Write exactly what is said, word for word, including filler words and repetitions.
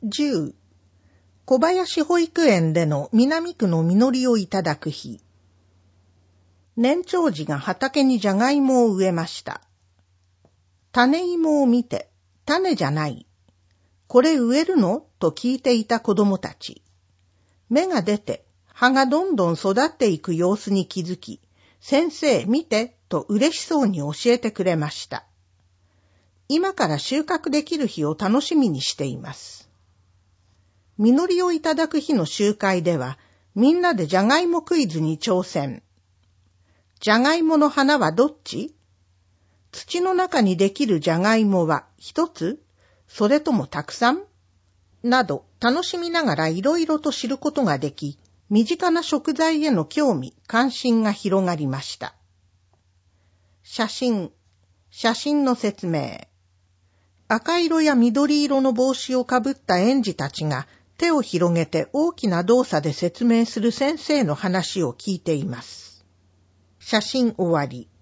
じゅう、小林保育園での南区の実りをいただく日。年長児が畑にじゃがいもを植えました。種芋を見て、種じゃない。これ植えるのと聞いていた子供たち。芽が出て、葉がどんどん育っていく様子に気づき、先生見てと嬉しそうに教えてくれました。今から収穫できる日を楽しみにしています。実りをいただく日の集会では、みんなでじゃがいもクイズに挑戦。じゃがいもの花はどっち？土の中にできるじゃがいもは一つ？それともたくさん？など楽しみながらいろいろと知ることができ、身近な食材への興味、関心が広がりました。写真、写真の説明。赤色や緑色の帽子をかぶった園児たちが手を広げて大きな動作で説明する先生の話を聞いています。写真終わり。